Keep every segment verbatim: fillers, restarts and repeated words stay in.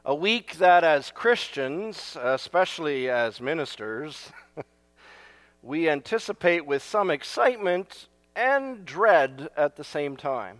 A week that as Christians, especially as ministers, we anticipate with some excitement and dread at the same time.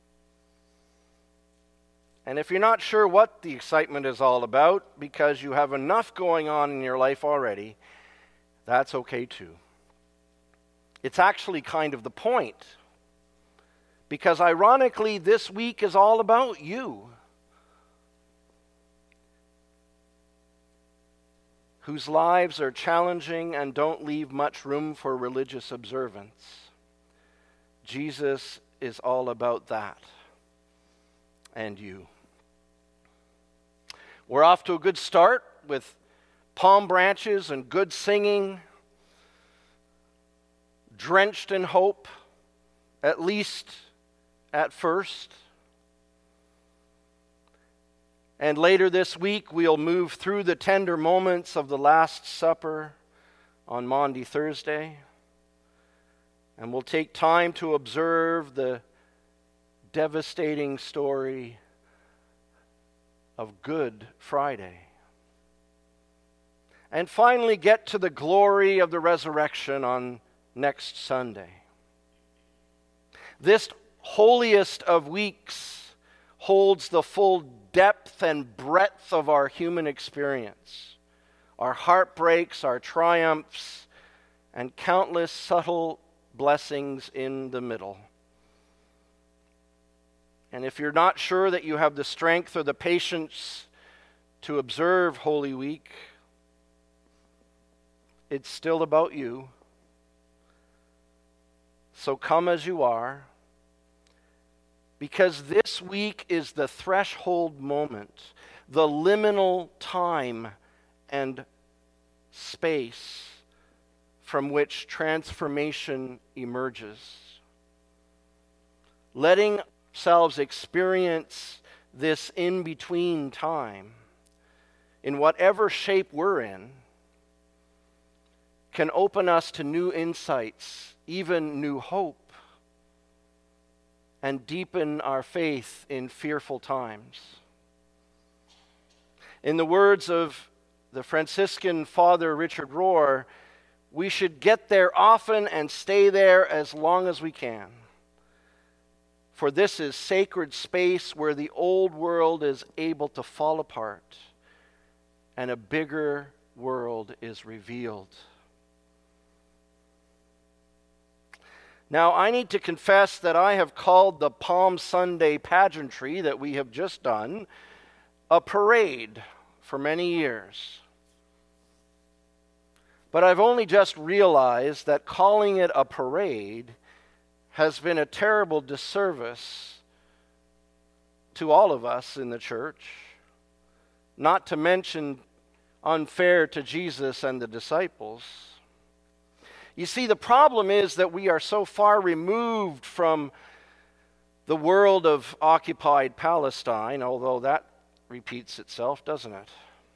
And if you're not sure what the excitement is all about because you have enough going on in your life already, that's okay too. It's actually kind of the point. Because ironically, this week is all about you. Whose lives are challenging and don't leave much room for religious observance. Jesus is all about that. And you. We're off to a good start with palm branches and good singing, drenched in hope, at least at first. And later this week, we'll move through the tender moments of the Last Supper on Maundy Thursday. And we'll take time to observe the devastating story of Good Friday. And finally get to the glory of the resurrection on next Sunday. This holiest of weeks holds the full depth and breadth of our human experience, our heartbreaks, our triumphs, and countless subtle blessings in the middle. And if you're not sure that you have the strength or the patience to observe Holy Week, it's still about you. So come as you are, because this week is the threshold moment, the liminal time and space from which transformation emerges. Letting ourselves experience this in-between time, in whatever shape we're in, can open us to new insights, even new hope, and deepen our faith in fearful times. In the words of the Franciscan Father Richard Rohr, we should get there often and stay there as long as we can. For this is sacred space where the old world is able to fall apart and a bigger world is revealed. Now, I need to confess that I have called the Palm Sunday pageantry that we have just done a parade for many years. But I've only just realized that calling it a parade has been a terrible disservice to all of us in the church, not to mention unfair to Jesus and the disciples. You see, the problem is that we are so far removed from the world of occupied Palestine, although that repeats itself, doesn't it?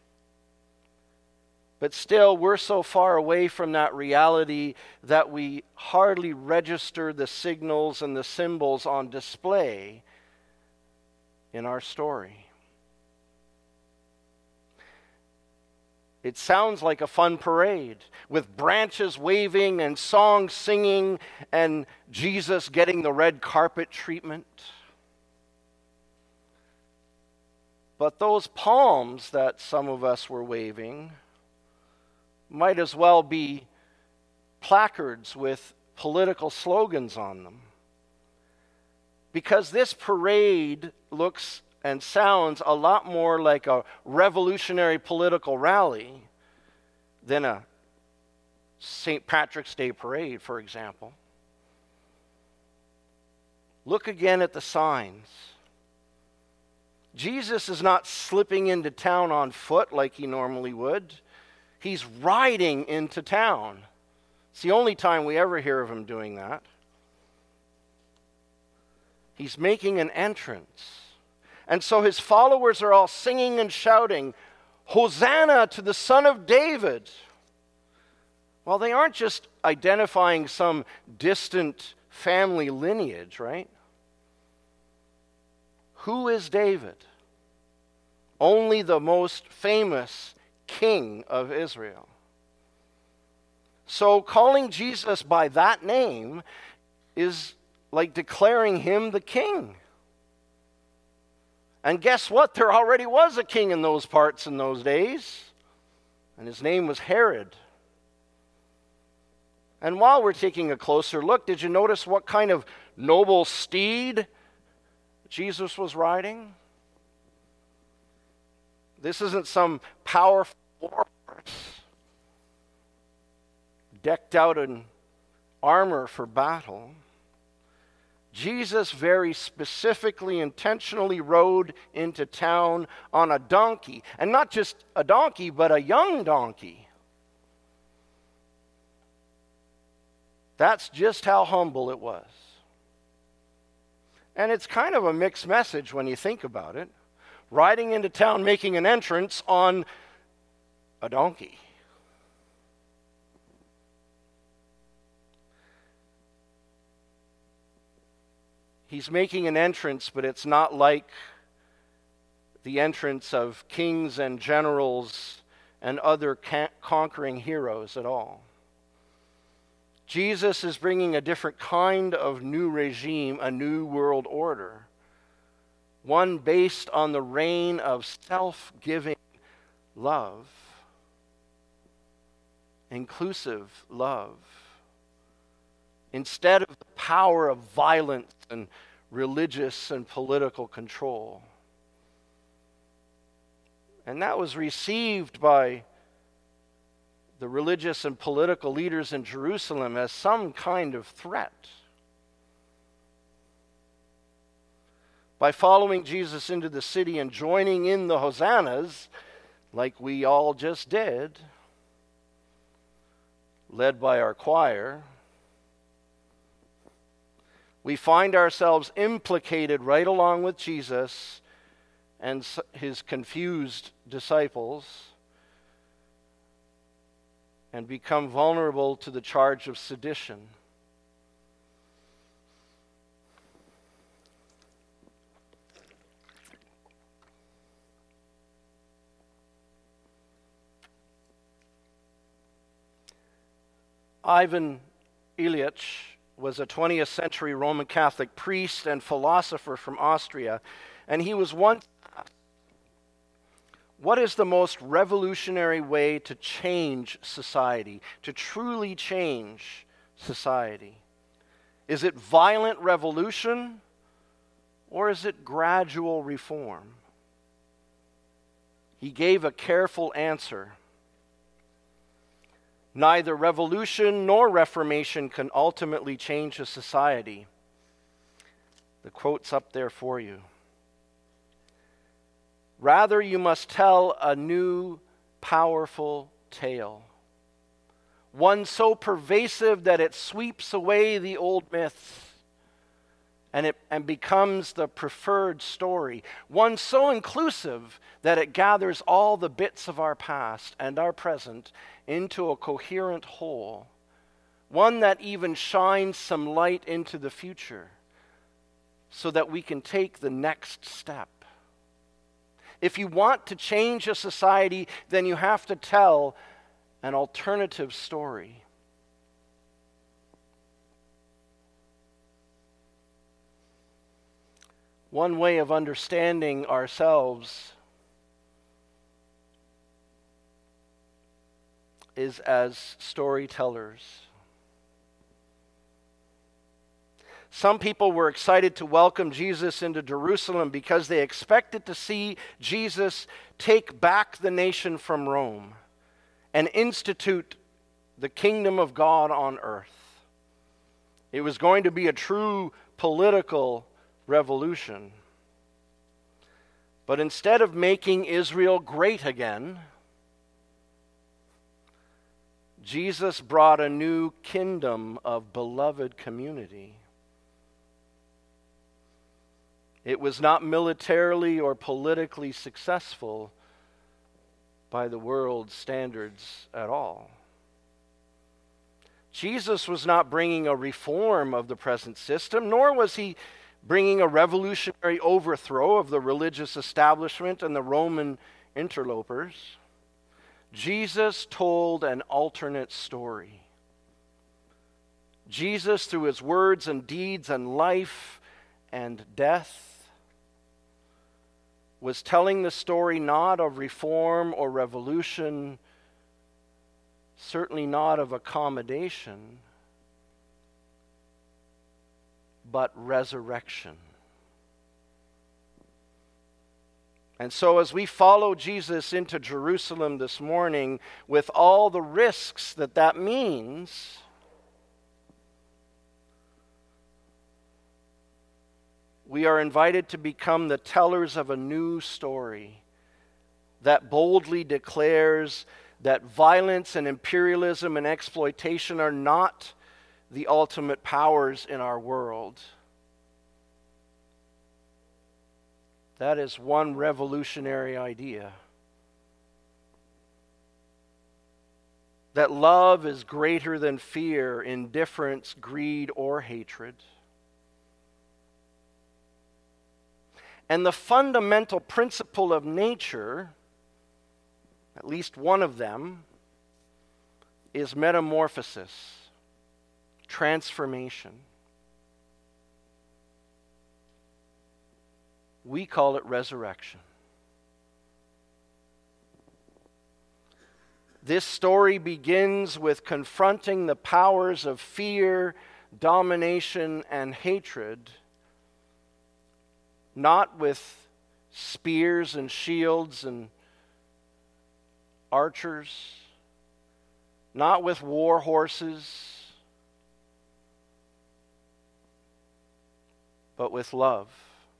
But still, we're so far away from that reality that we hardly register the signals and the symbols on display in our story. It sounds like a fun parade with branches waving and songs singing and Jesus getting the red carpet treatment. But those palms that some of us were waving might as well be placards with political slogans on them. Because this parade looks and sounds a lot more like a revolutionary political rally than a Saint Patrick's Day parade, for example. Look again at the signs. Jesus is not slipping into town on foot like he normally would. He's riding into town. It's the only time we ever hear of him doing that. He's making an entrance. And so his followers are all singing and shouting, "Hosanna to the Son of David." Well, they aren't just identifying some distant family lineage, right? Who is David? only the most famous king of Israel. So calling Jesus by that name is like declaring him the king. And guess what? There already was a king in those parts in those days, and his name was Herod. And while we're taking a closer look, did you notice what kind of noble steed Jesus was riding? This isn't some powerful war horse decked out in armor for battle. Jesus very specifically, intentionally rode into town on a donkey. And not just a donkey, but a young donkey. That's just how humble it was. And it's kind of a mixed message when you think about it. Riding into town, making an entrance on a donkey. He's making an entrance, but it's not like the entrance of kings and generals and other ca- conquering heroes at all. Jesus is bringing a different kind of new regime, a new world order, one based on the reign of self-giving love, inclusive love, instead of the power of violence and religious and political control. And that was received by the religious and political leaders in Jerusalem as some kind of threat. By following Jesus into the city and joining in the hosannas, like we all just did, led by our choir, we find ourselves implicated right along with Jesus and his confused disciples and become vulnerable to the charge of sedition. Ivan Ilyich was a twentieth century Roman Catholic priest and philosopher from Austria, and he was once asked, what is the most revolutionary way to change society, to truly change society? Is it violent revolution, or is it gradual reform? He gave a careful answer. Neither revolution nor reformation can ultimately change a society. The quote's up there for you. Rather, you must tell a new, powerful tale. One so pervasive that it sweeps away the old myths and it and becomes the preferred story. One so inclusive that it gathers all the bits of our past and our present into a coherent whole. One that even shines some light into the future so that we can take the next step. If you want to change a society, then you have to tell an alternative story. One way of understanding ourselves is as storytellers. Some people were excited to welcome Jesus into Jerusalem because they expected to see Jesus take back the nation from Rome and institute the kingdom of God on earth. It was going to be a true political revolution. But instead of making Israel great again, Jesus brought a new kingdom of beloved community. It was not militarily or politically successful by the world's standards at all. Jesus was not bringing a reform of the present system, nor was he bringing a revolutionary overthrow of the religious establishment and the Roman interlopers, Jesus told an alternate story. Jesus, through his words and deeds and life and death, was telling the story not of reform or revolution, certainly not of accommodation, but resurrection. And so as we follow Jesus into Jerusalem this morning, with all the risks that that means, we are invited to become the tellers of a new story that boldly declares that violence and imperialism and exploitation are not the ultimate powers in our world. That is one revolutionary idea. That love is greater than fear, indifference, greed, or hatred. And the fundamental principle of nature, at least one of them, is metamorphosis. Transformation. We call it resurrection. This story begins with confronting the powers of fear, domination, and hatred, not with spears and shields and archers, not with war horses, but with love.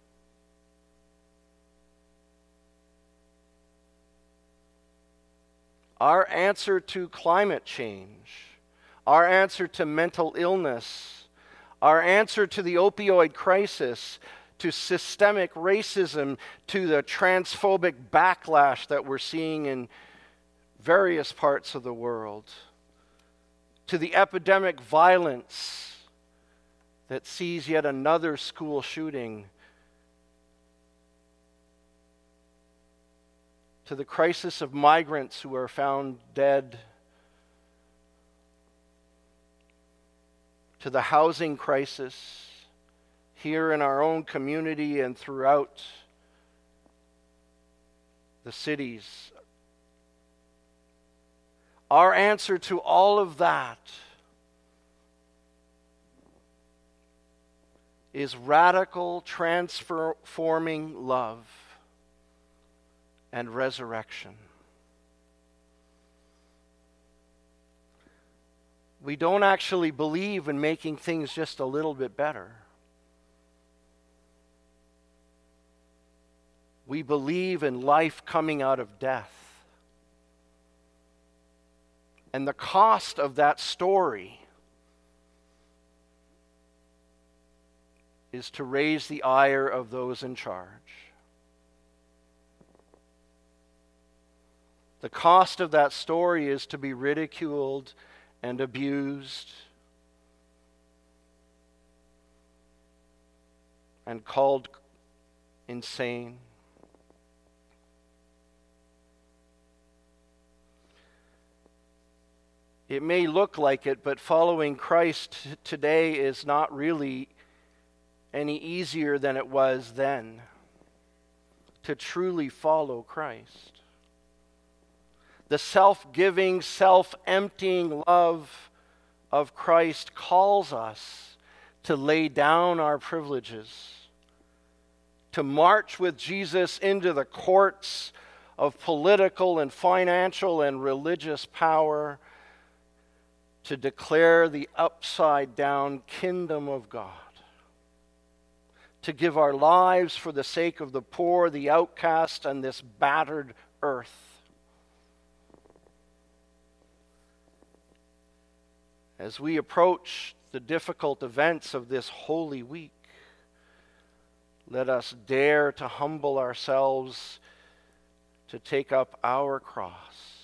Our answer to climate change, our answer to mental illness, our answer to the opioid crisis, to systemic racism, to the transphobic backlash that we're seeing in various parts of the world, to the epidemic violence that sees yet another school shooting, to the crisis of migrants who are found dead, to the housing crisis here in our own community and throughout the cities. Our answer to all of that is radical, transforming love and resurrection. We don't actually believe in making things just a little bit better. We believe in life coming out of death. And the cost of that story is to raise the ire of those in charge. The cost of that story is to be ridiculed and abused and called insane. It may look like it, but following Christ t- today is not really any easier than it was then to truly follow Christ. The self-giving, self-emptying love of Christ calls us to lay down our privileges, to march with Jesus into the courts of political and financial and religious power, to declare the upside-down kingdom of God, to give our lives for the sake of the poor, the outcast, and this battered earth. As we approach the difficult events of this Holy Week, let us dare to humble ourselves, to take up our cross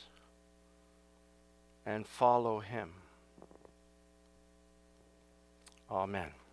and follow Him. Amen.